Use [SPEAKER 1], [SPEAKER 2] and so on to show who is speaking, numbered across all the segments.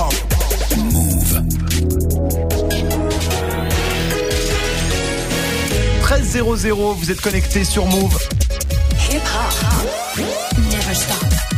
[SPEAKER 1] hip-hop. Move.
[SPEAKER 2] 13h00, vous êtes connectés sur Move.
[SPEAKER 3] Hip-hop. Never stop.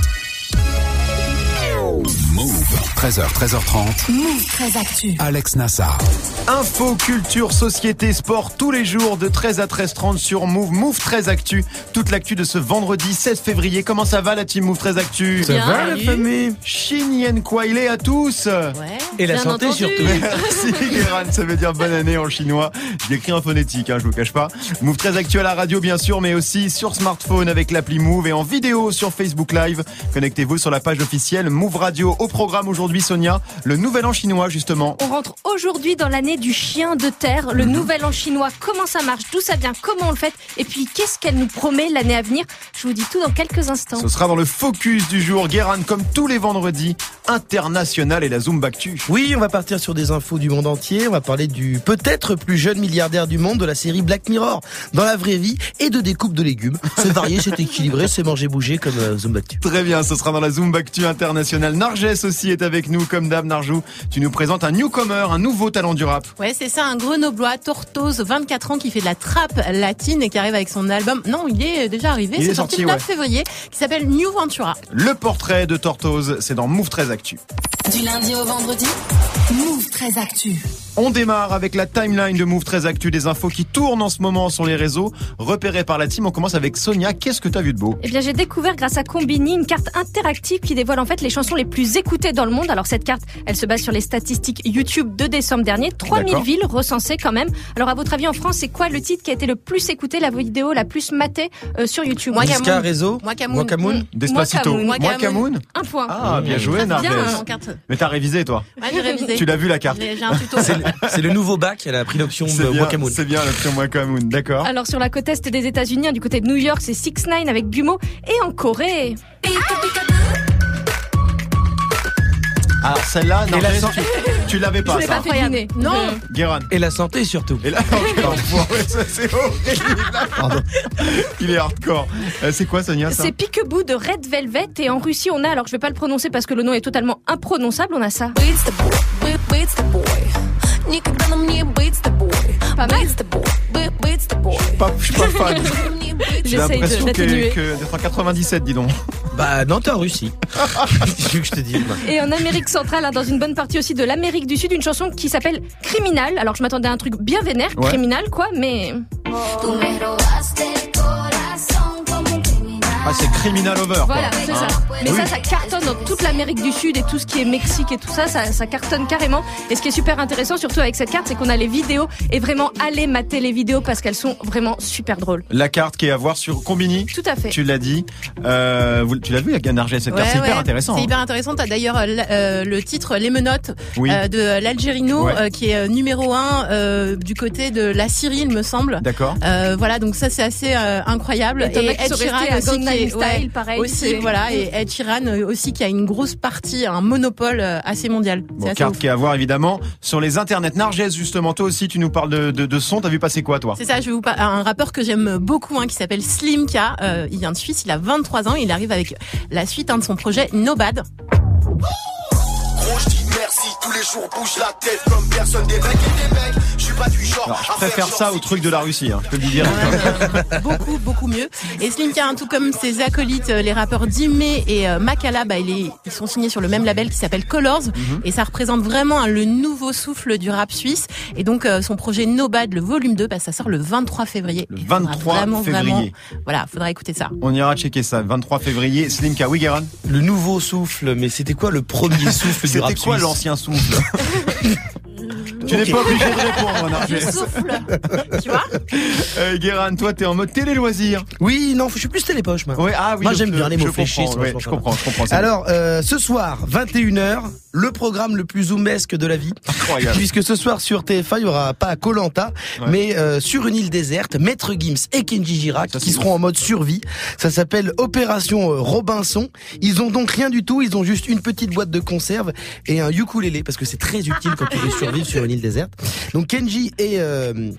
[SPEAKER 1] Move. 13h, 13h30.
[SPEAKER 3] Move 13 Actu.
[SPEAKER 1] Alex Nassar.
[SPEAKER 2] Info, culture, société, sport, tous les jours de 13 à 13h30 sur Move. Move 13 Actu. Toute l'actu de ce vendredi 16 février. Comment ça va la team Move 13 Actu?
[SPEAKER 4] Ça va la famille?
[SPEAKER 2] Shin Yen Kwaile à tous.
[SPEAKER 5] Ouais.
[SPEAKER 4] Et la
[SPEAKER 5] Bien
[SPEAKER 4] santé
[SPEAKER 5] entendu.
[SPEAKER 4] surtout.
[SPEAKER 2] Merci Guéran, ça veut dire bonne année en chinois. Je l'écris en phonétique, je vous cache pas. Move 13 Actu à la radio bien sûr, mais aussi sur smartphone avec l'appli Move et en vidéo sur Facebook Live. Connectez-vous sur la page officielle Move Radio. Au programme aujourd'hui Sonia, le nouvel an chinois justement.
[SPEAKER 5] On rentre aujourd'hui dans l'année du chien de terre, le nouvel an chinois. Comment ça marche, d'où ça vient, comment on le fait, et puis qu'est-ce qu'elle nous promet l'année à venir. Je vous dis tout dans quelques instants.
[SPEAKER 2] Ce sera dans le focus du jour. Guéran, comme tous les vendredis, international et la Zumbactu.
[SPEAKER 4] Oui, on va partir sur des infos du monde entier. On va parler du peut-être plus jeune milliardaire du monde de la série Black Mirror dans la vraie vie et de découpe de légumes. C'est varié, c'est équilibré, c'est manger bouger comme Zumbactu.
[SPEAKER 2] Très bien, ce sera dans la Zumbactu internationale. Narges aussi est avec nous, comme d'hab. Narjou, tu nous présentes un newcomer, un nouveau talent du rap.
[SPEAKER 6] Ouais, c'est ça, un grenoblois, Tortoise, 24 ans, qui fait de la trappe latine et qui arrive avec son album. Non, il est déjà arrivé,
[SPEAKER 2] Il est
[SPEAKER 6] c'est sorti le 9 février, qui s'appelle New Ventura.
[SPEAKER 2] Le portrait de Tortoise, c'est dans Move 13 Actu.
[SPEAKER 3] Du lundi au vendredi, Move 13 Actu.
[SPEAKER 2] On démarre avec la timeline de Move 13 Actu, des infos qui tournent en ce moment sur les réseaux, repérées par la team. On commence avec Sonia. Qu'est-ce que t'as vu de beau?
[SPEAKER 5] Eh bien, j'ai découvert grâce à Combini une carte interactive qui dévoile en fait les chansons les plus écoutées dans le monde. Alors cette carte, elle se base sur les statistiques YouTube de décembre dernier. 3000
[SPEAKER 2] D'accord.
[SPEAKER 5] villes recensées quand même. Alors à votre avis en France, c'est quoi le titre qui a été le plus écouté, la vidéo la plus matée sur YouTube?
[SPEAKER 6] Moi,
[SPEAKER 4] Niska, réseau,
[SPEAKER 6] Mwakamoon.
[SPEAKER 4] Mwakamoon.
[SPEAKER 2] Despacito.
[SPEAKER 5] Mwakamoon.
[SPEAKER 2] Mwakamoon.
[SPEAKER 5] Un point.
[SPEAKER 2] Ah, bien joué, Narges.
[SPEAKER 5] Bien.
[SPEAKER 6] En carte.
[SPEAKER 2] Mais t'as révisé, toi.
[SPEAKER 6] Ouais, j'ai révisé.
[SPEAKER 2] Tu l'as vu, la carte?
[SPEAKER 6] J'ai un tuto.
[SPEAKER 4] C'est le nouveau bac, elle a pris l'option
[SPEAKER 2] C'est
[SPEAKER 4] de
[SPEAKER 2] bien,
[SPEAKER 4] Mwakamoon.
[SPEAKER 2] c'est bien l'option Mwakamoon. D'accord.
[SPEAKER 5] Alors sur la côte est des États-Unis, du côté de New York, c'est 6ix9ine avec Gumo. Et en Corée,
[SPEAKER 2] Alors celle-là,
[SPEAKER 4] Et la
[SPEAKER 2] Narges,
[SPEAKER 4] santé.
[SPEAKER 2] tu l'avais
[SPEAKER 5] je
[SPEAKER 2] pas,
[SPEAKER 5] l'ai
[SPEAKER 2] ça.
[SPEAKER 5] pas fait deviner.
[SPEAKER 6] Non.
[SPEAKER 2] Guéran.
[SPEAKER 4] Et la santé surtout.
[SPEAKER 2] Et là, ouais, ça, c'est horrible.
[SPEAKER 4] Pardon.
[SPEAKER 2] Il est hardcore. C'est quoi, Sonia, ça?
[SPEAKER 5] C'est Peekaboo de Red Velvet. Et en Russie, on a, alors je vais pas le prononcer parce que le nom est totalement imprononçable, on a ça. Pas mal.
[SPEAKER 2] Je suis pas fan. J'ai
[SPEAKER 5] J'essaye
[SPEAKER 2] l'impression
[SPEAKER 5] d'atténuer.
[SPEAKER 2] d'être en 97, dis donc.
[SPEAKER 4] Bah non, t'es en Russie. Tu veux que je te dise.
[SPEAKER 5] Et en Amérique centrale, dans une bonne partie aussi de l'Amérique du Sud, une chanson qui s'appelle Criminal. Alors je m'attendais à un truc bien vénère,
[SPEAKER 2] Ouais.
[SPEAKER 5] criminal quoi, mais
[SPEAKER 2] Ah, c'est Criminal Over, quoi.
[SPEAKER 5] voilà, c'est ça. Mais
[SPEAKER 2] Oui.
[SPEAKER 5] ça cartonne dans toute l'Amérique du Sud et tout ce qui est Mexique et tout ça, ça cartonne carrément. Et ce qui est super intéressant, surtout avec cette carte, c'est qu'on a les vidéos et vraiment allez mater les vidéos parce qu'elles sont vraiment super drôles.
[SPEAKER 2] La carte qui est à voir sur Combini.
[SPEAKER 5] Tout à fait.
[SPEAKER 2] Tu l'as dit. Tu l'as vu, la Narges, cette carte, c'est hyper intéressant.
[SPEAKER 6] C'est
[SPEAKER 2] hein.
[SPEAKER 6] hyper intéressant. T'as d'ailleurs le titre Les Menottes
[SPEAKER 2] Oui.
[SPEAKER 6] de l'Algérino
[SPEAKER 2] Ouais.
[SPEAKER 6] qui est numéro 1 du côté de la Syrie, il me semble.
[SPEAKER 2] D'accord.
[SPEAKER 6] Voilà, donc ça c'est assez incroyable.
[SPEAKER 5] Et t'en as qui sont restés à Gangnam
[SPEAKER 6] qui est-
[SPEAKER 5] Style, pareil.
[SPEAKER 6] aussi,
[SPEAKER 5] c'est-
[SPEAKER 6] voilà, et Ed Sheeran aussi qui a une grosse partie, un monopole assez mondial. C'est
[SPEAKER 2] Bon,
[SPEAKER 6] assez
[SPEAKER 2] carte
[SPEAKER 6] ouf.
[SPEAKER 2] qui est à voir évidemment sur les internets. Narges, justement, toi aussi, tu nous parles de son. T'as vu passer quoi, toi?
[SPEAKER 6] C'est ça, je vais vous parler un rappeur que j'aime beaucoup qui s'appelle Slimka. Il vient de Suisse, il a 23 ans, il arrive avec la suite de son projet No Bad.
[SPEAKER 7] Gros, je dis merci, tous les jours bouge la tête comme personne, des mecs et des mecs. Je suis pas du genre.
[SPEAKER 2] Alors, je
[SPEAKER 7] à
[SPEAKER 2] préfère
[SPEAKER 7] faire
[SPEAKER 2] ça
[SPEAKER 7] genre
[SPEAKER 2] au truc de la Russie, je te le dis direct.
[SPEAKER 6] Beaucoup mieux. Et Slimka, tout comme ses acolytes, les rappeurs Dimé et Makala, ils sont signés sur le même label qui s'appelle Colors. Et ça représente vraiment le nouveau souffle du rap suisse. Et donc son projet No Bad, le volume 2, ça sort le 23 février.
[SPEAKER 2] Le
[SPEAKER 6] Et faudra
[SPEAKER 2] 23
[SPEAKER 6] vraiment,
[SPEAKER 2] février.
[SPEAKER 6] voilà, faudra écouter ça.
[SPEAKER 2] On ira checker ça. 23 février, Slimka. Oui, Guéran.
[SPEAKER 4] Le nouveau souffle, mais c'était quoi le premier souffle du rap
[SPEAKER 2] C'était quoi
[SPEAKER 4] suisse?
[SPEAKER 2] l'ancien souffle? Tu n'es pas obligé de répondre, Narges.
[SPEAKER 6] Souffle, tu vois.
[SPEAKER 2] Guéran, toi, t'es en mode télé-loisirs.
[SPEAKER 4] Oui, non, je suis plus télépoche, moi.
[SPEAKER 2] Oui, ah oui.
[SPEAKER 4] Moi,
[SPEAKER 2] donc,
[SPEAKER 4] j'aime bien les mots
[SPEAKER 2] je
[SPEAKER 4] fléchis,
[SPEAKER 2] comprends,
[SPEAKER 4] c'est
[SPEAKER 2] ouais,
[SPEAKER 4] vachement
[SPEAKER 2] je
[SPEAKER 4] sympa.
[SPEAKER 2] comprends. ça.
[SPEAKER 4] Alors, ce soir, 21h, le programme le plus zoomesque de la vie.
[SPEAKER 2] Incroyable.
[SPEAKER 4] Puisque ce soir sur TF1, il y aura pas Koh-Lanta,
[SPEAKER 2] Ouais.
[SPEAKER 4] mais sur une île déserte, Maître Gims et Kenji Girac
[SPEAKER 2] Ça, c'est
[SPEAKER 4] qui seront
[SPEAKER 2] ouf.
[SPEAKER 4] en mode survie. Ça s'appelle Opération Robinson. Ils ont donc rien du tout, ils ont juste une petite boîte de conserve et un ukulélé parce que c'est très utile quand tu veux survivre sur une île déserte. Donc Kenji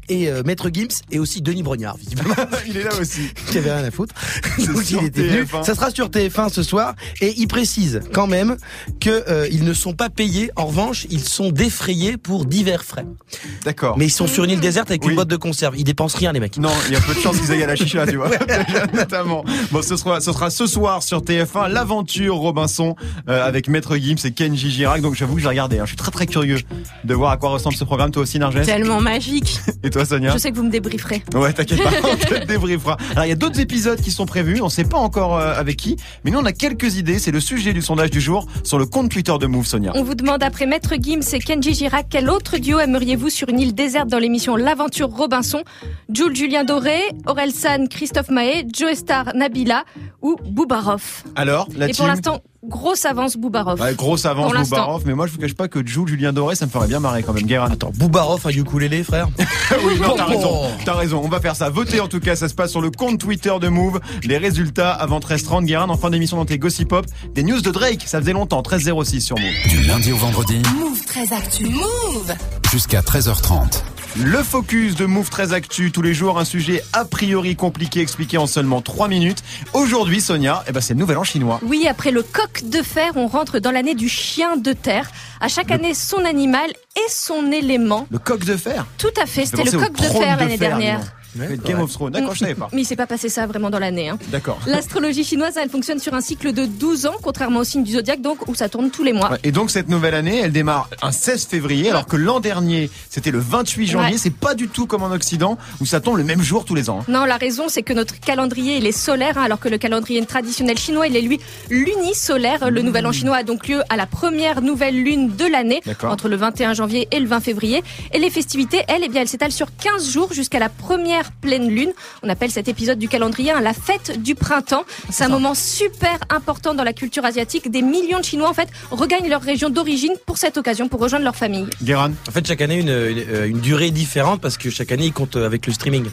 [SPEAKER 4] et Maître Gims et aussi Denis Brognard, visiblement.
[SPEAKER 2] Il est là aussi.
[SPEAKER 4] Qui avait rien à foutre. Donc
[SPEAKER 2] sur
[SPEAKER 4] il était venu.
[SPEAKER 2] TF1.
[SPEAKER 4] Ça sera sur TF1 ce soir et il précise quand même que ils ne sont pas payés. En revanche, ils sont défrayés pour divers frais.
[SPEAKER 2] D'accord.
[SPEAKER 4] Mais ils sont sur une île déserte avec
[SPEAKER 2] Oui.
[SPEAKER 4] une boîte de conserve. Ils dépensent rien les mecs.
[SPEAKER 2] Non, il y a peu de chances qu'ils aillent à la chicha, tu vois. Notamment. Bon, ce sera ce soir sur TF1, l'aventure Robinson avec Maître Gims et Kenji Girac. Donc j'avoue que je vais regarder. Je suis très très curieux de voir à quoi ressemble ce programme. Toi aussi, Narges.
[SPEAKER 6] Tellement magique.
[SPEAKER 2] Et toi, Sonia?
[SPEAKER 5] Je sais que vous me débrieferez.
[SPEAKER 2] Ouais, t'inquiète pas, on te débriefera. Alors, il y a d'autres épisodes qui sont prévus, on sait pas encore avec qui, mais nous on a quelques idées, c'est le sujet du sondage du jour sur le compte Twitter de Move, Sonia.
[SPEAKER 5] On vous demande après Maître Gims et Kenji Girac, quel autre duo aimeriez-vous sur une île déserte dans l'émission L'Aventure Robinson? Jules Julien Doré, Orelsan Christophe Mahé, Joe Star Nabila ou Boubarov.
[SPEAKER 2] Alors, la
[SPEAKER 5] Et
[SPEAKER 2] team...
[SPEAKER 5] pour l'instant, grosse avance Boubarov.
[SPEAKER 2] Ouais, grosse avance
[SPEAKER 5] Pour l'instant.
[SPEAKER 2] Boubarov, mais moi je vous cache pas que Jules Julien Doré, ça me ferait bien marrer quand même, Guérin.
[SPEAKER 4] Attends, Boubarov, un ukulélé, frère.
[SPEAKER 2] Oui, non, t'as
[SPEAKER 4] Oh.
[SPEAKER 2] raison. T'as raison. On va faire ça. Votez en tout cas. Ça se passe sur le compte Twitter de Move. Les résultats avant 13h30. Guérin, en fin d'émission dans tes Gossip Pop. Des news de Drake. Ça faisait longtemps. 13h06 sur Move.
[SPEAKER 1] Du lundi au vendredi
[SPEAKER 3] Move très actu. Move.
[SPEAKER 1] jusqu'à 13h30.
[SPEAKER 2] Le focus de Move 13 Actu. Tous les jours, un sujet a priori compliqué expliqué en seulement 3 minutes. Aujourd'hui, Sonia, c'est le nouvel an chinois.
[SPEAKER 5] Oui, après le coq de fer, on rentre dans l'année du chien de terre. À chaque année, son animal et son élément.
[SPEAKER 2] Le coq de fer.
[SPEAKER 5] Tout à fait, c'était le
[SPEAKER 2] penser au
[SPEAKER 5] coq de
[SPEAKER 2] trône
[SPEAKER 5] fer
[SPEAKER 2] de
[SPEAKER 5] l'année
[SPEAKER 2] fer,
[SPEAKER 5] dernière.
[SPEAKER 2] dis donc. Game of Thrones. D'accord, je savais pas.
[SPEAKER 5] Mais il s'est pas passé ça vraiment dans l'année. Hein.
[SPEAKER 2] D'accord.
[SPEAKER 5] L'astrologie chinoise, elle fonctionne sur un cycle de 12 ans, contrairement au signe du zodiaque, donc où ça tourne tous les mois.
[SPEAKER 2] Ouais, et donc cette nouvelle année, elle démarre un 16 février, alors que l'an dernier, c'était le 28 janvier.
[SPEAKER 5] Ouais.
[SPEAKER 2] C'est pas du tout comme en Occident, où ça tombe le même jour tous les ans.
[SPEAKER 5] Non, la raison, c'est que notre calendrier, il est solaire, hein, alors que le calendrier traditionnel chinois, il est lui lunisolaire. Le nouvel an chinois a donc lieu à la première nouvelle lune de l'année,
[SPEAKER 2] D'accord.
[SPEAKER 5] entre le 21 janvier et le 20 février. Et les festivités, elles s'étalent sur 15 jours jusqu'à la première pleine lune. On appelle cet épisode du calendrier la fête du printemps. C'est un moment super important dans la culture asiatique. Des millions de Chinois, en fait, regagnent leur région d'origine pour cette occasion, pour rejoindre leur famille.
[SPEAKER 2] Guéran.
[SPEAKER 4] En fait, chaque année, une durée différente parce que chaque année, ils comptent avec le streaming.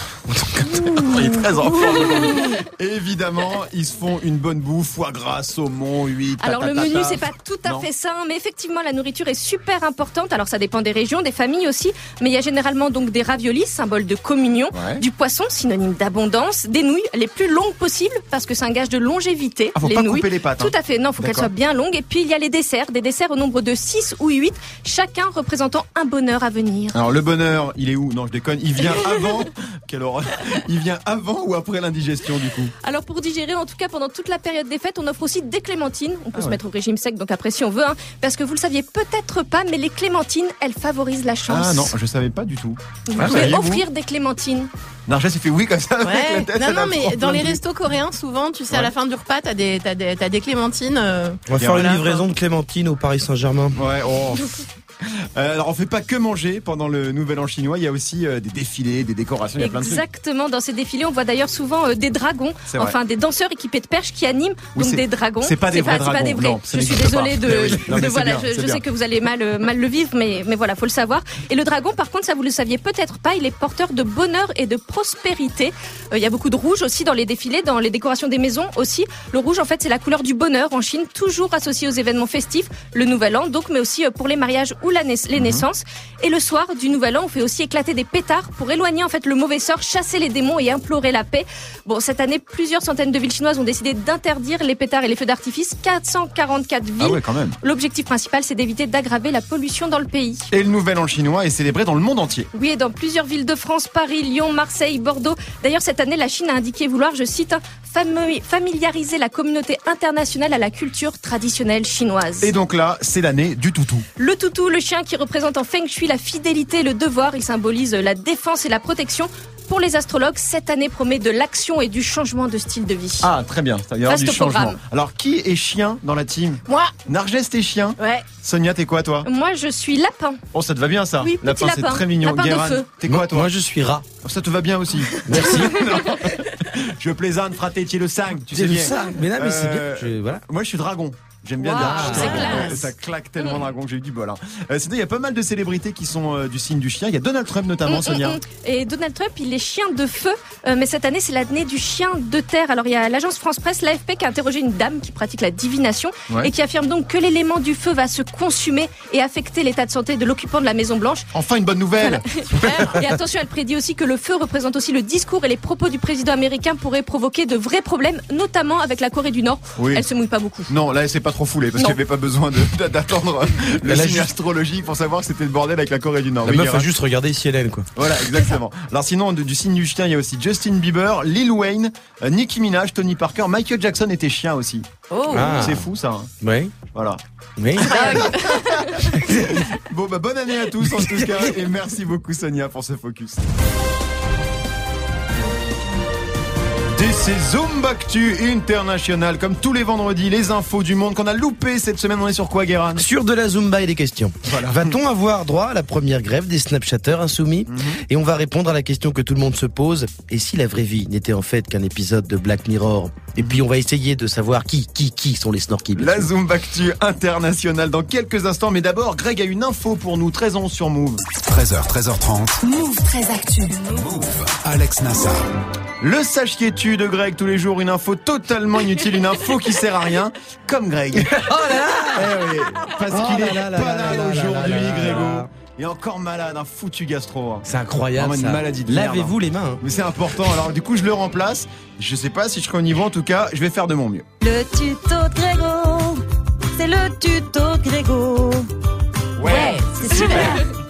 [SPEAKER 2] Il est très en forme aujourd'hui. Évidemment, ils se font une bonne bouffe, foie gras, saumon, huître.
[SPEAKER 5] Alors le
[SPEAKER 2] tatatata.
[SPEAKER 5] menu, c'est pas tout à
[SPEAKER 2] Non.
[SPEAKER 5] fait ça, mais effectivement la nourriture est super importante. Alors ça dépend des régions, des familles aussi, mais il y a généralement donc des raviolis, symbole de communion,
[SPEAKER 2] Ouais.
[SPEAKER 5] du poisson, synonyme d'abondance, des nouilles les plus longues possibles parce que c'est un gage de longévité.
[SPEAKER 2] Ah, faut
[SPEAKER 5] les
[SPEAKER 2] pas
[SPEAKER 5] nouilles.
[SPEAKER 2] couper les pâtes, hein.
[SPEAKER 5] Tout à fait, non, faut qu'elles
[SPEAKER 2] D'accord.
[SPEAKER 5] soient bien longues. Et puis il y a les desserts, des desserts au nombre de 6 ou 8, chacun représentant un bonheur à venir.
[SPEAKER 2] Alors le bonheur, il est où? Non, je déconne. Il vient avant. Quelle horreur. Il vient avant ou après l'indigestion du coup?
[SPEAKER 5] Alors pour digérer, en tout cas pendant toute la période des fêtes, on offre aussi des clémentines. On peut se
[SPEAKER 2] ouais.
[SPEAKER 5] mettre au régime sec, donc après si on veut, hein, parce que vous le saviez peut-être pas, mais les clémentines, elles favorisent la chance.
[SPEAKER 2] Ah non, je savais pas du tout.
[SPEAKER 5] Vous
[SPEAKER 2] Ah,
[SPEAKER 5] pouvez
[SPEAKER 2] saviez-vous
[SPEAKER 5] offrir des clémentines.
[SPEAKER 2] Narges, il fait oui comme ça. avec la
[SPEAKER 6] Ouais.
[SPEAKER 2] tête,
[SPEAKER 6] Non,
[SPEAKER 2] elle a
[SPEAKER 6] non, mais
[SPEAKER 2] trop
[SPEAKER 6] dans
[SPEAKER 2] plein
[SPEAKER 6] les
[SPEAKER 2] de-
[SPEAKER 6] restos coréens, souvent, tu sais,
[SPEAKER 2] Ouais.
[SPEAKER 6] à la fin du repas, t'as des clémentines.
[SPEAKER 4] On va faire
[SPEAKER 2] Voilà.
[SPEAKER 4] une livraison de clémentine au Paris Saint-Germain.
[SPEAKER 2] Ouais, oh. Alors on fait pas que manger pendant le Nouvel An chinois, il y a aussi des défilés, des décorations, il y a plein de trucs.
[SPEAKER 5] Exactement, dans ces défilés, on voit d'ailleurs souvent des dragons,
[SPEAKER 2] C'est vrai.
[SPEAKER 5] enfin des danseurs équipés de perches qui animent
[SPEAKER 2] Oui,
[SPEAKER 5] donc
[SPEAKER 2] c'est-
[SPEAKER 5] des dragons.
[SPEAKER 2] c'est pas des vrais
[SPEAKER 5] C'est pas
[SPEAKER 2] dragons,
[SPEAKER 5] des vrais.
[SPEAKER 2] non, ça
[SPEAKER 5] je suis
[SPEAKER 2] n'existe
[SPEAKER 5] désolée
[SPEAKER 2] pas.
[SPEAKER 5] de,
[SPEAKER 2] Mais oui. Non, mais c'est
[SPEAKER 5] voilà,
[SPEAKER 2] bien, c'est
[SPEAKER 5] je
[SPEAKER 2] bien.
[SPEAKER 5] sais que vous allez mal le vivre, mais voilà, faut le savoir. Et le dragon, par contre, ça vous le saviez peut-être pas, il est porteur de bonheur et de prospérité. Il y a beaucoup de rouge aussi dans les défilés, dans les décorations des maisons aussi. Le rouge, en fait, c'est la couleur du bonheur en Chine, toujours associé aux événements festifs, le Nouvel An, donc, mais aussi pour les mariages ou les naissances. Et le soir du Nouvel An, on fait aussi éclater des pétards pour éloigner en fait le mauvais sort, chasser les démons et implorer la paix. Bon, cette année, plusieurs centaines de villes chinoises ont décidé d'interdire les pétards et les feux d'artifice. 444 villes.
[SPEAKER 2] Ah ouais, quand même.
[SPEAKER 5] L'objectif principal, c'est d'éviter d'aggraver la pollution dans le pays.
[SPEAKER 2] Et le Nouvel An chinois est célébré dans le monde entier.
[SPEAKER 5] Oui, et dans plusieurs villes de France, Paris, Lyon, Marseille, Bordeaux. D'ailleurs, cette année, la Chine a indiqué vouloir, je cite, familiariser la communauté internationale à la culture traditionnelle chinoise.
[SPEAKER 2] Et donc là, c'est l'année du toutou.
[SPEAKER 5] Le toutou, le chien qui représente en feng shui la fidélité et le devoir, il symbolise la défense et la protection. Pour les astrologues, cette année promet de l'action et du changement de style de vie.
[SPEAKER 2] Ah, très bien, il y aura
[SPEAKER 5] Vaste
[SPEAKER 2] du changement.
[SPEAKER 5] programme.
[SPEAKER 2] Alors, qui est chien dans la team?
[SPEAKER 6] Moi,
[SPEAKER 2] Narges, t'es chien.
[SPEAKER 6] ouais.
[SPEAKER 2] Sonia, t'es quoi toi?
[SPEAKER 5] Moi, je suis lapin.
[SPEAKER 2] Oh, ça te va bien ça?
[SPEAKER 5] Oui, petit
[SPEAKER 2] Lapin, c'est
[SPEAKER 5] lapin.
[SPEAKER 2] très mignon.
[SPEAKER 5] Lapin de
[SPEAKER 2] Guéran,
[SPEAKER 5] feu.
[SPEAKER 2] t'es quoi toi?
[SPEAKER 4] Moi, je suis rat.
[SPEAKER 2] Oh, ça te va bien aussi.
[SPEAKER 4] Merci.
[SPEAKER 2] Je plaisante, frate, tu le sang, tu sais
[SPEAKER 4] C'est
[SPEAKER 2] bien.
[SPEAKER 4] ça. Mais non, mais c'est bien.
[SPEAKER 2] Voilà. Moi, je suis dragon. J'aime bien
[SPEAKER 5] Wow,
[SPEAKER 2] dire
[SPEAKER 5] c'est classe.
[SPEAKER 2] ça claque tellement dragon que j'ai eu du bol. Sinon, il y a pas mal de célébrités qui sont du signe du chien. Il y a Donald Trump notamment, Sonia.
[SPEAKER 5] Et Donald Trump, il est chien de feu, mais cette année, c'est l'année du chien de terre. Alors, il y a l'agence France Presse, l'AFP, qui a interrogé une dame qui pratique la divination et qui affirme donc que l'élément du feu va se consumer et affecter l'état de santé de l'occupant de la Maison Blanche.
[SPEAKER 2] Enfin, une bonne nouvelle.
[SPEAKER 5] Et attention, elle prédit aussi que le feu représente aussi le discours et les propos du président américain pourraient provoquer de vrais problèmes, notamment avec la Corée du Nord.
[SPEAKER 2] Oui.
[SPEAKER 5] Elle se mouille pas beaucoup.
[SPEAKER 2] Non, là, c'est pas trop foulé parce qu'il n'y avait pas besoin d'attendre le signe astrologique pour savoir que c'était le bordel avec la Corée du Nord.
[SPEAKER 4] La meuf a juste regardé CNN, quoi.
[SPEAKER 2] Voilà, exactement. Alors sinon, du signe du chien, il y a aussi Justin Bieber, Lil Wayne, Nicki Minaj, Tony Parker, Michael Jackson était chien aussi.
[SPEAKER 6] Oh.
[SPEAKER 4] Ah.
[SPEAKER 2] C'est fou ça.
[SPEAKER 4] Oui.
[SPEAKER 2] Voilà.
[SPEAKER 4] Oui.
[SPEAKER 2] Bon, bonne année à tous en tout cas et merci beaucoup Sonia pour ce focus. C'est Zumbactu International, comme tous les vendredis, les infos du monde qu'on a loupé cette semaine. On est sur quoi, Guérin ?
[SPEAKER 4] Sur de la Zumba et des questions.
[SPEAKER 2] Voilà.
[SPEAKER 4] Va-t-on avoir droit à la première grève des Snapchatters insoumis ? Et on va répondre à la question que tout le monde se pose. Et si la vraie vie n'était en fait qu'un épisode de Black Mirror ? Et puis on va essayer de savoir qui sont les Snorky.
[SPEAKER 2] La Zumbactu International dans quelques instants. Mais d'abord, Greg a une info pour nous, 13h sur Move.
[SPEAKER 1] 13h, 13h30.
[SPEAKER 3] Move très actu.
[SPEAKER 1] Alex Nassar.
[SPEAKER 2] Le sachiez-tu de Greg, tous les jours, une info totalement inutile, une info qui sert à rien, comme Greg. Oh là là oui, parce qu'il est pas là aujourd'hui, Grégo. Il est encore malade, un foutu gastro.
[SPEAKER 4] C'est incroyable,
[SPEAKER 2] vraiment
[SPEAKER 4] ça.
[SPEAKER 2] une maladie de merde.
[SPEAKER 4] Lavez-vous les mains.
[SPEAKER 2] Mais c'est important, alors du coup je le remplace. Je sais pas si je serai au niveau, en tout cas, je vais faire de mon mieux.
[SPEAKER 8] Le tuto de Grégo, c'est le tuto de Grégo.
[SPEAKER 2] Ouais,
[SPEAKER 8] c'est super.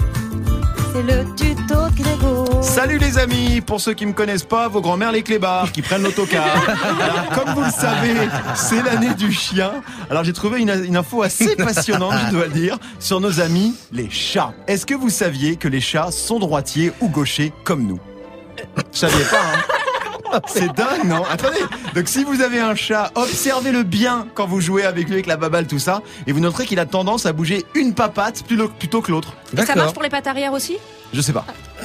[SPEAKER 8] C'est le tuto de Grégo.
[SPEAKER 2] Salut les amis, pour ceux qui me connaissent pas, vos grands-mères les clébards qui prennent l'autocar. Alors, comme vous le savez, c'est l'année du chien. Alors j'ai trouvé une info assez passionnante, je dois le dire, sur nos amis les chats. Est-ce que vous saviez que les chats sont droitiers ou gauchers comme nous ? Je savais pas, hein. C'est dingue, non ? Attendez, donc si vous avez un chat, observez-le bien quand vous jouez avec lui, avec la baballe, tout ça, et vous noterez qu'il a tendance à bouger une papate plutôt que l'autre.
[SPEAKER 5] Et ça marche pour les pattes arrière aussi ?
[SPEAKER 2] Je sais pas.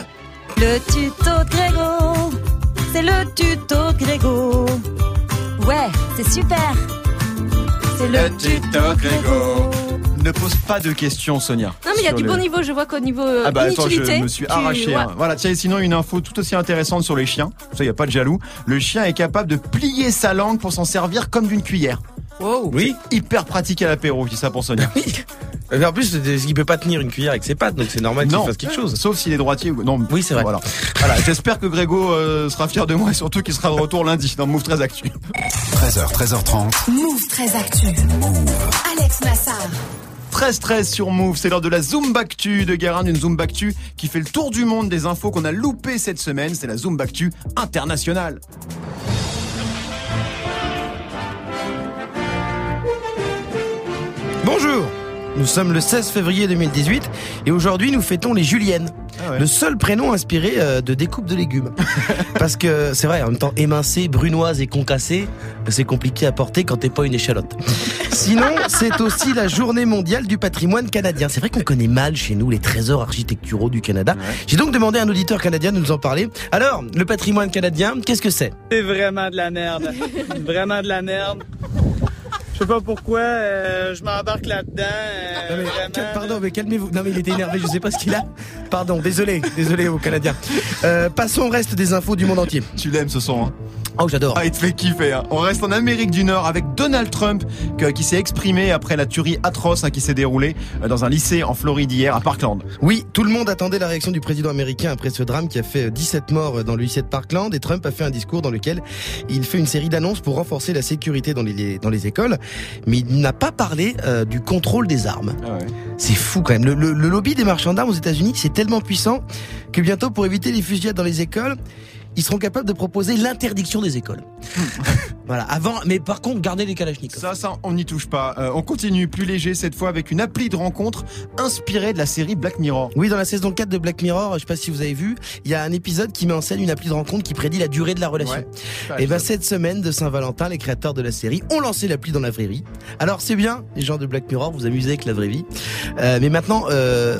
[SPEAKER 8] Le tuto de Grégo, c'est le tuto de Grégo. Ouais, c'est super. C'est le tuto de Grégo.
[SPEAKER 2] Ne pose pas de questions, Sonia.
[SPEAKER 5] Non, mais il y a du bon niveau. Je vois qu'au niveau
[SPEAKER 2] attends,
[SPEAKER 5] inutilité,
[SPEAKER 2] je me suis arraché. Hein. Voilà, tiens, sinon une info tout aussi intéressante sur les chiens. Ça, y a pas de jaloux. Le chien est capable de plier sa langue pour s'en servir comme d'une cuillère.
[SPEAKER 6] Wow.
[SPEAKER 4] Oui.
[SPEAKER 2] Hyper pratique à l'apéro, je dis ça pour Sonia.
[SPEAKER 4] En plus, il peut pas tenir une cuillère avec ses pattes, donc c'est normal qu'il fasse quelque chose.
[SPEAKER 2] Sauf s'il est droitier. Non.
[SPEAKER 4] Oui, c'est vrai.
[SPEAKER 2] Voilà. J'espère que Grégo sera fier de moi et surtout qu'il sera de retour lundi dans Move 13 Actu.
[SPEAKER 1] 13h, 13h30.
[SPEAKER 3] Move très actu. Alex Nassar.
[SPEAKER 2] 13-13 sur Move, c'est l'heure de la Zumbactu de Guérin, une Zumbactu qui fait le tour du monde des infos qu'on a loupées cette semaine. C'est la Zumbactu internationale.
[SPEAKER 4] Bonjour, nous sommes le 16 février 2018 et aujourd'hui nous fêtons les Juliennes.
[SPEAKER 2] Ah ouais.
[SPEAKER 4] Le seul prénom inspiré de découpe de légumes. Parce que c'est vrai, en même temps émincé, brunoise et concassée, c'est compliqué à porter quand t'es pas une échalote. Sinon, c'est aussi la journée mondiale du patrimoine canadien. C'est vrai qu'on connaît mal chez nous les trésors architecturaux du Canada. Ouais. J'ai donc demandé à un auditeur canadien de nous en parler. Alors, le patrimoine canadien, qu'est-ce que c'est ?
[SPEAKER 9] C'est vraiment de la merde. Vraiment de la merde. Je sais pas pourquoi je m'embarque là-dedans.
[SPEAKER 4] Pardon, mais calmez-vous. Non, mais il était énervé, je sais pas ce qu'il a. Pardon, désolé aux Canadiens. Passons au reste des infos du monde entier.
[SPEAKER 2] Tu l'aimes ce son, hein ?
[SPEAKER 4] Oh, j'adore.
[SPEAKER 2] Ah, il te fait kiffer, hein. On reste en Amérique du Nord avec Donald Trump qui s'est exprimé après la tuerie atroce qui s'est déroulée dans un lycée en Floride hier à Parkland.
[SPEAKER 4] Oui, tout le monde attendait la réaction du président américain après ce drame qui a fait 17 morts dans le lycée de Parkland et Trump a fait un discours dans lequel il fait une série d'annonces pour renforcer la sécurité dans les écoles, mais il n'a pas parlé du contrôle des armes.
[SPEAKER 2] Ah ouais.
[SPEAKER 4] C'est fou quand même. Le lobby des marchands d'armes aux États-Unis, c'est tellement puissant que bientôt, pour éviter les fusillades dans les écoles, ils seront capables de proposer l'interdiction des écoles. Voilà. Avant, mais par contre, gardez les kalachnikovs.
[SPEAKER 2] Ça, on n'y touche pas. On continue plus léger cette fois avec une appli de rencontre inspirée de la série Black Mirror.
[SPEAKER 4] Oui, dans la saison 4 de Black Mirror, je sais pas si vous avez vu, il y a un épisode qui met en scène une appli de rencontre qui prédit la durée de la relation. Ouais. Et cette semaine de Saint-Valentin, les créateurs de la série ont lancé l'appli dans la vraie vie. Alors c'est bien, les gens de Black Mirror, vous amusez avec la vraie vie. Mais maintenant,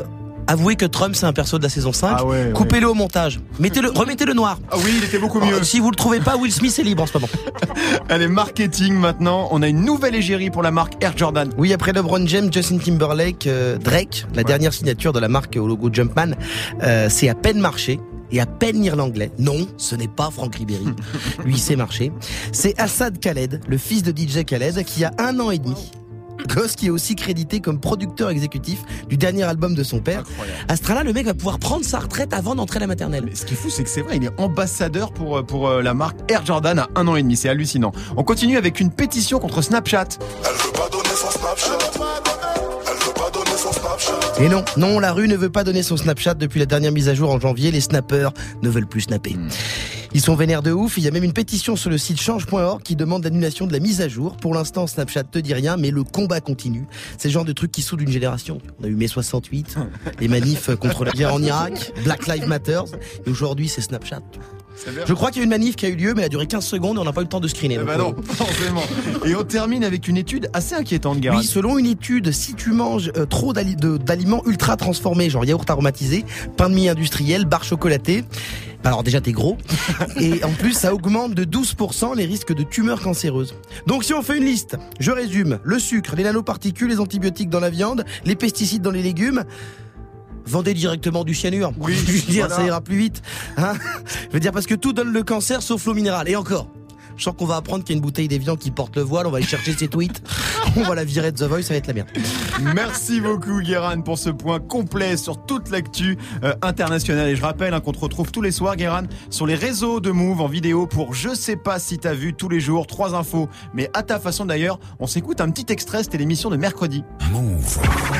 [SPEAKER 4] Avouez que Trump c'est un perso de la saison 5.
[SPEAKER 2] Ah ouais,
[SPEAKER 4] Coupez-le au montage. Remettez-le noir.
[SPEAKER 2] Ah oui, il était beaucoup mieux.
[SPEAKER 4] Si vous le trouvez pas, Will Smith est libre en ce moment.
[SPEAKER 2] Allez, marketing maintenant. On a une nouvelle égérie pour la marque Air Jordan.
[SPEAKER 4] Oui, après LeBron James, Justin Timberlake, Drake, la dernière signature de la marque au logo Jumpman, c'est à peine marché. Et à peine lire l'anglais. Non, ce n'est pas Franck Ribéry. Lui, il sait marcher. C'est Assad Khaled, le fils de DJ Khaled, qui a 1 an et demi. Gosse qui est aussi crédité comme producteur exécutif du dernier album de son père.
[SPEAKER 2] Incroyable.
[SPEAKER 4] À ce train-là, le mec va pouvoir prendre sa retraite avant d'entrer à la maternelle.
[SPEAKER 2] Mais ce qui est fou, c'est que c'est vrai, il est ambassadeur pour la marque Air Jordan à 1 an et demi. C'est hallucinant. On continue avec une pétition contre Snapchat.
[SPEAKER 7] Elle veut pas donner son Snapchat. Elle veut pas donner son Snapchat.
[SPEAKER 4] Et non, la rue ne veut pas donner son Snapchat depuis la dernière mise à jour en janvier. Les snappers ne veulent plus snapper. Ils sont vénères de ouf. Il y a même une pétition sur le site change.org qui demande l'annulation de la mise à jour. Pour l'instant, Snapchat te dit rien, mais le combat continue. C'est le genre de truc qui soudent une génération. On a eu mai 68, les manifs contre la guerre en Irak, Black Lives Matter, et aujourd'hui c'est Snapchat. Je crois qu'il y a une manif qui a eu lieu, mais elle a duré 15 secondes et on n'a pas eu le temps de screener.
[SPEAKER 2] Eh ben non, forcément. Et on termine avec une étude assez inquiétante, Guérin.
[SPEAKER 4] Oui, selon une étude, si tu manges trop d'aliments ultra transformés, genre yaourt aromatisé, pain de mie industriel, barre chocolatée, alors déjà t'es gros, et en plus ça augmente de 12% les risques de tumeurs cancéreuses. Donc si on fait une liste, je résume, le sucre, les nanoparticules, les antibiotiques dans la viande, les pesticides dans les légumes, vendez directement du cyanure.
[SPEAKER 2] Oui,
[SPEAKER 4] je veux dire,
[SPEAKER 2] voilà.
[SPEAKER 4] Ça ira plus vite. Hein, je veux dire, parce que tout donne le cancer sauf l'eau minérale. Et encore, je sens qu'on va apprendre qu'il y a une bouteille d'Evian qui porte le voile, on va aller chercher ses tweets, on va la virer de The Voice, ça va être la merde.
[SPEAKER 2] Merci beaucoup, Guérin, pour ce point complet sur toute l'actu internationale. Et je rappelle qu'on te retrouve tous les soirs, Guérin, sur les réseaux de Move en vidéo pour Je sais pas si t'as vu tous les jours, 3 infos, mais à ta façon d'ailleurs. On s'écoute un petit extrait, c'était l'émission de mercredi.
[SPEAKER 1] Move.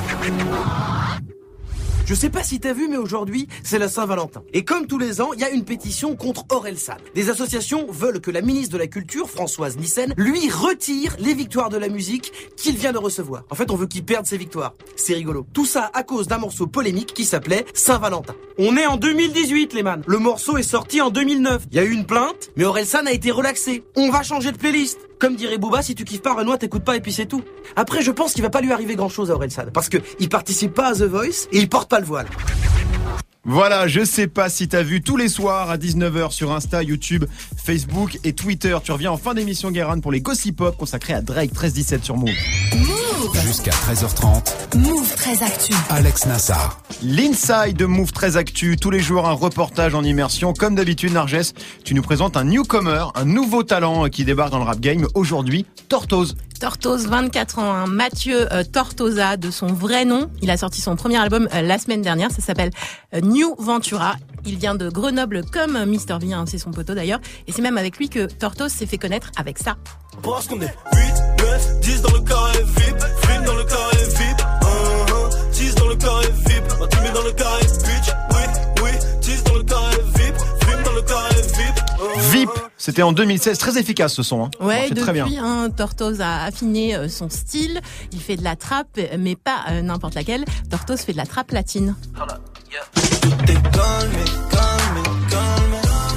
[SPEAKER 4] Je sais pas si t'as vu, mais aujourd'hui, c'est la Saint-Valentin. Et comme tous les ans, il y a une pétition contre Orelsan. Des associations veulent que la ministre de la Culture, Françoise Nyssen, lui retire les victoires de la musique qu'il vient de recevoir. En fait, on veut qu'il perde ses victoires. C'est rigolo. Tout ça à cause d'un morceau polémique qui s'appelait Saint-Valentin. On est en 2018, les man. Le morceau est sorti en 2009. Il y a eu une plainte, mais Orelsan a été relaxé. On va changer de playlist. Comme dirait Booba, si tu kiffes pas Renoir, t'écoutes pas et puis c'est tout. Après, je pense qu'il va pas lui arriver grand chose à Orelsan. Parce que il participe pas à The Voice et il porte pas le voile.
[SPEAKER 2] Voilà, je sais pas si t'as vu tous les soirs à 19h sur Insta, YouTube, Facebook et Twitter. Tu reviens en fin d'émission, Guérin, pour les Gossip Pop consacrés à Drake 13-17 sur Move.
[SPEAKER 1] Jusqu'à 13h30.
[SPEAKER 3] Move très actu.
[SPEAKER 1] Alex Nassar.
[SPEAKER 2] L'inside de Move très actu, tous les jours un reportage en immersion. Comme d'habitude, Narges, tu nous présentes un newcomer, un nouveau talent qui débarque dans le rap game. Aujourd'hui, Tortoise.
[SPEAKER 6] Tortoise, 24 ans, hein. Mathieu Tortosa, de son vrai nom. Il a sorti son premier album la semaine dernière, ça s'appelle New Ventura. Il vient de Grenoble comme Mr V, hein, c'est son poteau d'ailleurs. Et c'est même avec lui que Tortoise s'est fait connaître avec ça.
[SPEAKER 7] Parce qu'on est 8, 9, 10 dans le carré VIP, film dans le carré VIP, 10 dans le carré VIP, ma team est dans le carré bitch, oui, 10 dans le carré VIP, film dans le carré VIP.
[SPEAKER 2] VIP, c'était en 2016, très efficace ce son. Hein.
[SPEAKER 6] Ouais,
[SPEAKER 2] depuis, très bien.
[SPEAKER 6] Tortoise a affiné son style. Il fait de la trappe, mais pas n'importe laquelle. Tortoise fait de la trappe latine.
[SPEAKER 7] Tout est calme, calme, calme.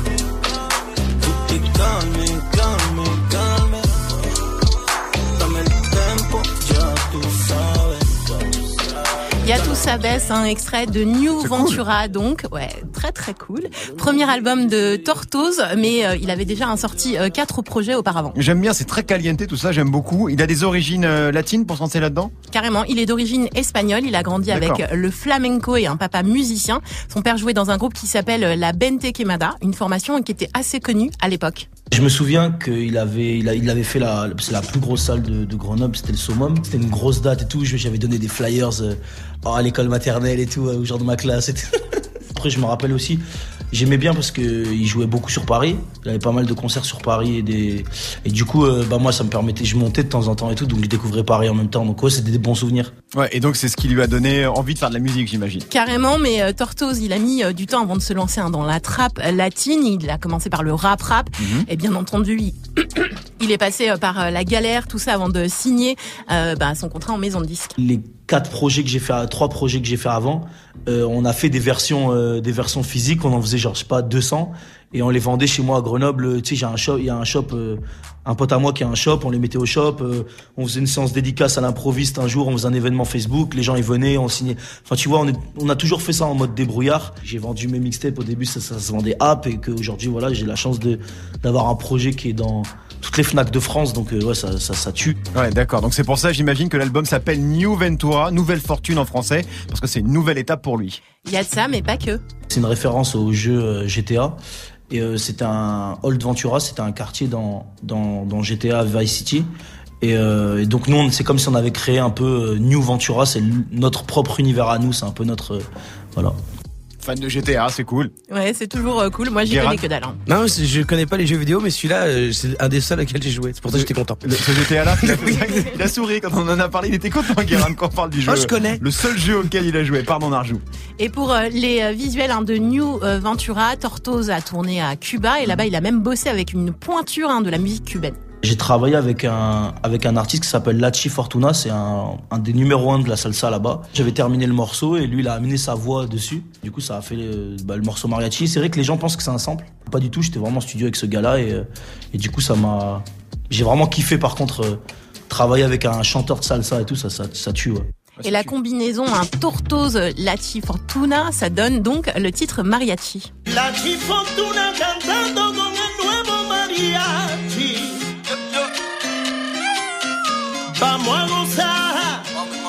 [SPEAKER 7] Tout est calme, calme, calme. Dame el tempo, ya tú sabes.
[SPEAKER 6] Il y a tout ça baisse, un extrait de New Ventura, donc ouais, très très cool. Premier album de Tortoise, mais il avait déjà sorti 4 projets auparavant.
[SPEAKER 2] J'aime bien, c'est très caliente tout ça, j'aime beaucoup. Il a des origines latines pour se lancer là-dedans ?
[SPEAKER 6] Carrément, il est d'origine espagnole, il a grandi avec le flamenco et un papa musicien. Son père jouait dans un groupe qui s'appelle la Bente Quemada, une formation qui était assez connue à l'époque.
[SPEAKER 10] Je me souviens qu'il avait fait la plus grosse salle de Grenoble, c'était le Summum. C'était une grosse date et tout, j'avais donné des flyers à l'école maternelle et tout, aux gens de ma classe et tout. Après, je me rappelle aussi, j'aimais bien parce qu'il jouait beaucoup sur Paris. Il avait pas mal de concerts sur Paris et du coup, moi, ça me permettait, je montais de temps en temps et tout, donc je découvrais Paris en même temps. Donc ouais, c'était des bons souvenirs.
[SPEAKER 2] Ouais, et donc c'est ce qui lui a donné envie de faire de la musique, j'imagine.
[SPEAKER 6] Carrément, mais Tortoise, il a mis du temps avant de se lancer dans la trappe latine. Il a commencé par le rap. Et bien entendu, il est passé par la galère, tout ça, avant de signer son contrat en maison de disque.
[SPEAKER 10] Les 3 projets que j'ai fait avant. On a fait des versions physiques, on en faisait genre, je sais pas, 200. Et on les vendait chez moi à Grenoble. Tu sais, il y a un shop, un pote à moi qui a un shop, on les mettait au shop. On faisait une séance dédicace à l'improviste un jour, on faisait un événement Facebook, les gens ils venaient, on signait. Enfin, tu vois, on a toujours fait ça en mode débrouillard. J'ai vendu mes mixtapes au début, ça se vendait app, et qu'aujourd'hui, voilà, j'ai la chance d'avoir un projet qui est dans toutes les Fnac de France, donc ouais, ça tue.
[SPEAKER 2] Ouais, d'accord. Donc c'est pour ça, j'imagine que l'album s'appelle New Ventura, Nouvelle Fortune en français, parce que c'est une nouvelle étape pour lui.
[SPEAKER 6] Il y a de ça, mais pas que.
[SPEAKER 10] C'est une référence au jeu GTA. Et c'était un Old Ventura, c'était un quartier dans GTA Vice City. Et donc nous, c'est comme si on avait créé un peu New Ventura, c'est notre propre univers à nous, c'est un peu notre voilà.
[SPEAKER 2] Fan de GTA, c'est cool.
[SPEAKER 6] Ouais, c'est toujours cool. Moi, j'y connais que dalle. Hein.
[SPEAKER 4] Non, je connais pas les jeux vidéo, mais celui-là, c'est un des seuls auxquels j'ai joué. C'est pour ça que j'étais content.
[SPEAKER 2] Ce GTA-là, il a souri quand on en a parlé. Il était content, Guérin, quand on parle du jeu.
[SPEAKER 4] Oh, je connais.
[SPEAKER 2] Le seul jeu auquel il a joué. Pardon, Narjou.
[SPEAKER 6] Et pour les visuels de New Ventura, Tortoise a tourné à Cuba. Et là-bas, il a même bossé avec une pointure de la musique cubaine.
[SPEAKER 10] J'ai travaillé avec un artiste qui s'appelle Lachi Fortuna, c'est un des numéros 1 de la salsa là-bas. J'avais terminé le morceau et lui il a amené sa voix dessus. Du coup ça a fait le morceau mariachi. C'est vrai que les gens pensent que c'est un sample. Pas du tout, j'étais vraiment en studio avec ce gars-là et du coup j'ai vraiment kiffé par contre travailler avec un chanteur de salsa et tout, ça tue. Ouais.
[SPEAKER 6] Et la combinaison Tortoise Lachi Fortuna, ça donne donc le titre Mariachi.
[SPEAKER 7] Lachi Fortuna cantando con el nuevo mariachi. Vamos a gozar.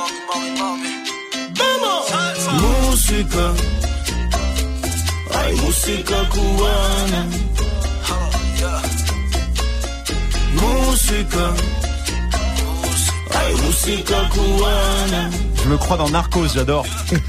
[SPEAKER 7] Vamos. Música. Hay música cubana. Música. Hay música cubana.
[SPEAKER 2] Je me crois dans Narcos, j'adore.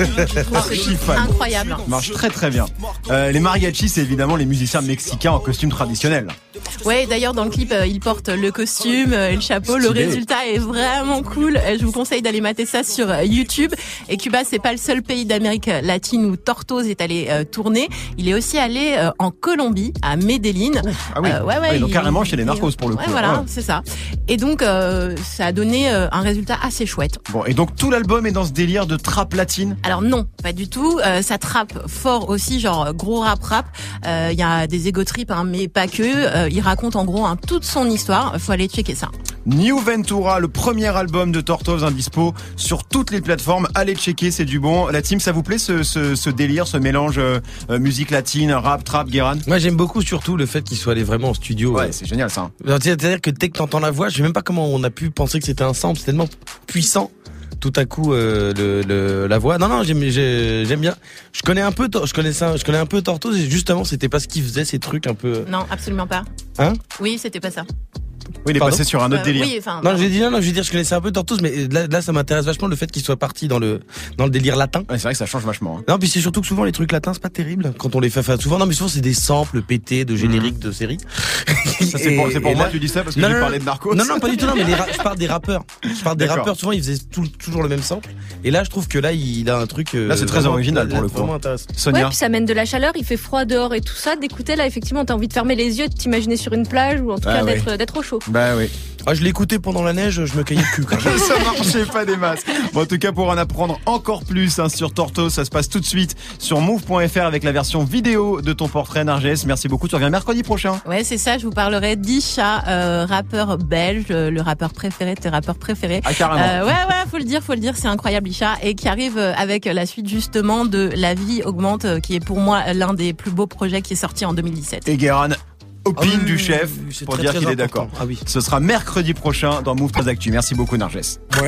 [SPEAKER 6] Archi fan. Incroyable.
[SPEAKER 2] Marche très très bien. Les mariachis, c'est évidemment les musiciens mexicains en costume traditionnel.
[SPEAKER 6] Ouais, d'ailleurs dans le clip, ils portent le costume et le chapeau. Le résultat est vraiment cool. Je vous conseille d'aller mater ça sur YouTube. Et Cuba, c'est pas le seul pays d'Amérique latine où Tortoise est allé tourner. Il est aussi allé en Colombie, à Medellín.
[SPEAKER 2] Ah oui. Ouais, donc carrément chez les Narcos pour le coup.
[SPEAKER 6] Ouais, voilà, c'est ça. Et donc ça a donné un résultat assez chouette.
[SPEAKER 2] Bon, et donc tout l'album est dans ce délire de trap latine?
[SPEAKER 6] Alors non, pas du tout. Ça trappe fort aussi, genre gros rap. Il y a des ego trips, mais pas que. Il raconte en gros toute son histoire. Faut aller checker ça.
[SPEAKER 2] New Ventura, le premier album de Tortoise, indispo sur toutes les plateformes. Allez checker, c'est du bon. La team, ça vous plaît ce délire, ce mélange musique latine, rap, trap, Guérin?
[SPEAKER 4] Moi j'aime beaucoup surtout le fait qu'il soit allé vraiment en studio.
[SPEAKER 2] Ouais, c'est génial ça.
[SPEAKER 4] C'est-à-dire que dès que t'entends la voix, je sais même pas comment on a pu penser que c'était un sample, c'est tellement puissant. Tout à coup la voix. Non, j'aime bien. Je connais un peu Tortoise et justement c'était pas ce qu'il faisait, ces trucs un peu.
[SPEAKER 6] Non, absolument pas.
[SPEAKER 4] Hein?
[SPEAKER 6] Oui, c'était pas ça.
[SPEAKER 2] Oui, il est passé sur un autre délire.
[SPEAKER 6] Oui,
[SPEAKER 4] non, je vais dire, je connaissais un peu Tortoise, mais là, ça m'intéresse vachement le fait qu'il soit parti dans le délire latin.
[SPEAKER 2] Ouais, c'est vrai que ça change vachement. Hein.
[SPEAKER 4] Non, puis c'est surtout que souvent les trucs latins, c'est pas terrible quand on les fait. Enfin, souvent, non, mais souvent c'est des samples pétés de génériques de séries.
[SPEAKER 2] Ça, c'est pour moi, tu dis ça parce que j'ai parlé de Narcos.
[SPEAKER 4] Non, pas du tout. Non, mais je parle des rappeurs. Souvent, ils faisaient toujours le même sample. Et là, je trouve que là, il a un truc.
[SPEAKER 2] Là, c'est très original pour le coup.
[SPEAKER 4] Vraiment intéressant.
[SPEAKER 2] Sonia.
[SPEAKER 5] Ouais, puis ça amène de la chaleur. Il fait froid dehors et tout ça. D'écouter là, effectivement, t'as envie de fermer les yeux, de t'imaginer sur une plage ou en tout cas d'être au chaud.
[SPEAKER 2] Bah oui.
[SPEAKER 4] Ah, je l'écoutais pendant la neige, je me caillais le cul quand même.
[SPEAKER 2] Ça marchait pas des masses. Bon, en tout cas, pour en apprendre encore plus sur Tortoise, ça se passe tout de suite sur move.fr avec la version vidéo de ton portrait, Narges. Merci beaucoup, tu reviens mercredi prochain.
[SPEAKER 6] Ouais, c'est ça, je vous parlerai d'Isha, rappeur belge, le rappeur préféré de tes rappeurs préférés.
[SPEAKER 2] Ah, carrément.
[SPEAKER 6] Ouais, faut le dire, c'est incroyable Isha, et qui arrive avec la suite justement de La vie augmente, qui est pour moi l'un des plus beaux projets qui est sorti en 2017.
[SPEAKER 2] Et Guérin opine du chef pour dire qu'il est d'accord.
[SPEAKER 4] Ah oui.
[SPEAKER 2] Ce sera mercredi prochain dans Move 13 Actu. Merci beaucoup Narges.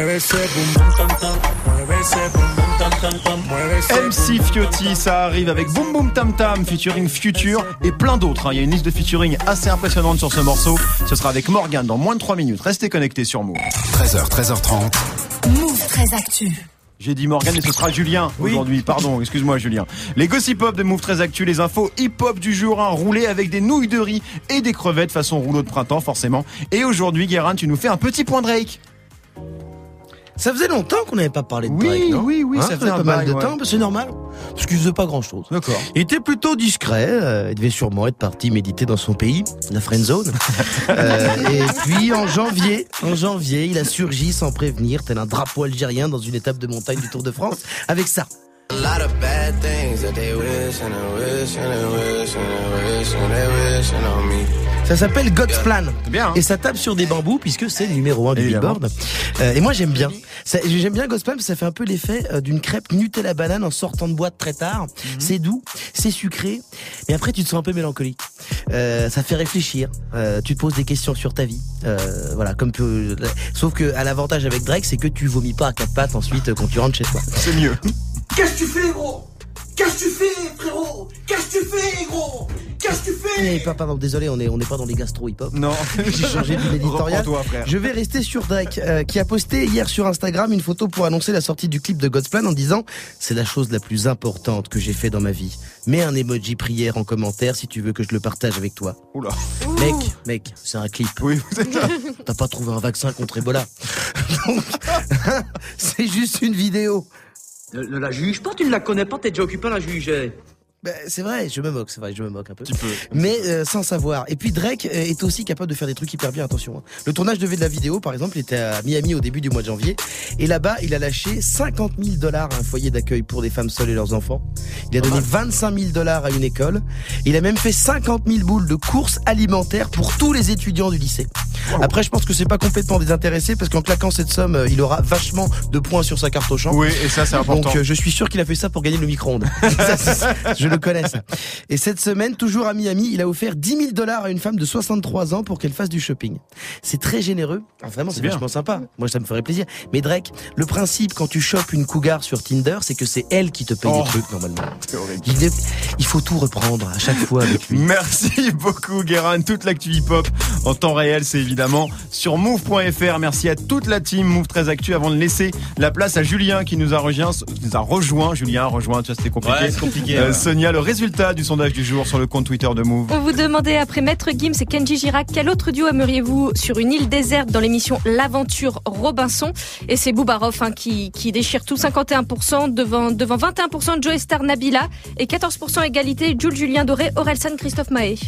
[SPEAKER 2] MC Fiotti, ça arrive avec Boom Boom Tam Tam featuring Future et plein d'autres. Il y a une liste de featuring assez impressionnante sur ce morceau. Ce sera avec Morgane dans moins de 3 minutes. Restez connectés sur Move.
[SPEAKER 1] 13h, 13h30.
[SPEAKER 3] Move 13 Actu.
[SPEAKER 2] J'ai dit Morgane et ce sera Julien aujourd'hui. Pardon, excuse-moi Julien. Les gossip hop de Move 13 Actu, les infos hip-hop du jour, roulé avec des nouilles de riz et des crevettes façon rouleau de printemps forcément. Et aujourd'hui, Guérin, tu nous fais un petit point Drake.
[SPEAKER 4] Ça faisait longtemps qu'on n'avait pas parlé de Drake, non ?
[SPEAKER 2] Oui,
[SPEAKER 4] Ça faisait pas mal de temps, mais c'est normal. Parce qu'il faisait pas grand-chose.
[SPEAKER 2] D'accord.
[SPEAKER 4] Il était plutôt discret. Il devait sûrement être parti méditer dans son pays, la friendzone. Et puis en janvier, il a surgi sans prévenir, tel un drapeau algérien dans une étape de montagne du Tour de France, avec ça. Ça s'appelle God's Plan.
[SPEAKER 2] Bien, hein.
[SPEAKER 4] Et ça tape sur des bambous puisque c'est le numéro 1 du Billboard. Et moi j'aime bien. J'aime bien God's Plan parce que ça fait un peu l'effet d'une crêpe Nutella banane en sortant de boîte très tard. C'est doux, c'est sucré, mais après tu te sens un peu mélancolique. Ça fait réfléchir. Tu te poses des questions sur ta vie. Voilà, sauf que à l'avantage avec Drake, c'est que tu vomis pas à quatre pattes ensuite quand tu rentres chez toi.
[SPEAKER 2] C'est mieux.
[SPEAKER 10] Qu'est-ce que tu fais, gros? Qu'est-ce que tu fais, frérot? Qu'est-ce que tu fais, gros? Qu'est-ce que tu fais?
[SPEAKER 4] Pardon, désolé, on n'est pas dans les gastro hip-hop.
[SPEAKER 2] Non.
[SPEAKER 4] J'ai changé de l'éditorial.
[SPEAKER 2] Reprends-toi, frère.
[SPEAKER 4] Je vais rester sur Drake, qui a posté hier sur Instagram une photo pour annoncer la sortie du clip de God's Plan en disant « C'est la chose la plus importante que j'ai fait dans ma vie. Mets un emoji prière en commentaire si tu veux que je le partage avec toi. »
[SPEAKER 2] Oula.
[SPEAKER 4] Mec, c'est un clip.
[SPEAKER 2] Oui, vous êtes là.
[SPEAKER 4] T'as pas trouvé un vaccin contre Ebola. Donc, c'est juste une vidéo.
[SPEAKER 11] Ne la juge pas, tu ne la connais pas, t'es déjà occupé à la juger.
[SPEAKER 4] C'est vrai, je me moque un peu.
[SPEAKER 2] Un petit peu.
[SPEAKER 4] Mais sans savoir. Et puis Drake est aussi capable de faire des trucs hyper bien, attention. Hein. Le tournage de la vidéo, par exemple, il était à Miami au début du mois de janvier. Et là-bas, il a lâché $50,000 à un foyer d'accueil pour des femmes seules et leurs enfants. Il a donné $25,000 à une école. Il a même fait 50 000 boules de courses alimentaires pour tous les étudiants du lycée. Wow. Après, je pense que c'est pas complètement désintéressé parce qu'en claquant cette somme, il aura vachement de points sur sa carte au champ.
[SPEAKER 2] Oui, et ça, c'est important.
[SPEAKER 4] Donc, je suis sûr qu'il a fait ça pour gagner le micro-ondes. Je le connais, ça. Et cette semaine, toujours à Miami, il a offert $10,000 à une femme de 63 ans pour qu'elle fasse du shopping. C'est très généreux. Alors, vraiment, c'est vachement sympa. Moi, ça me ferait plaisir. Mais Drake, le principe quand tu chopes une cougar sur Tinder, c'est que c'est elle qui te paye des trucs, normalement.
[SPEAKER 2] C'est horrible.
[SPEAKER 4] Il faut tout reprendre à chaque fois avec lui.
[SPEAKER 2] Merci beaucoup, Guérin. Toute l'actu hip-hop en temps réel, c'est évidemment sur move.fr. Merci à toute la team Move 13 Actu. Avant de laisser la place à Julien qui nous a rejoint. Julien, rejoint, tu vois, c'était compliqué.
[SPEAKER 12] Ouais, c'est compliqué.
[SPEAKER 2] Sonia, le résultat du sondage du jour sur le compte Twitter de Move.
[SPEAKER 5] On vous demandait, après Maître Gims et Kenji Girac, quel autre duo aimeriez-vous sur une île déserte dans l'émission L'Aventure Robinson? Et c'est Boubaroff qui déchire tout, 51% devant 21% Joe Star Nabila et 14% égalité Jules Julien Doré, Orelsan Christophe Mahé.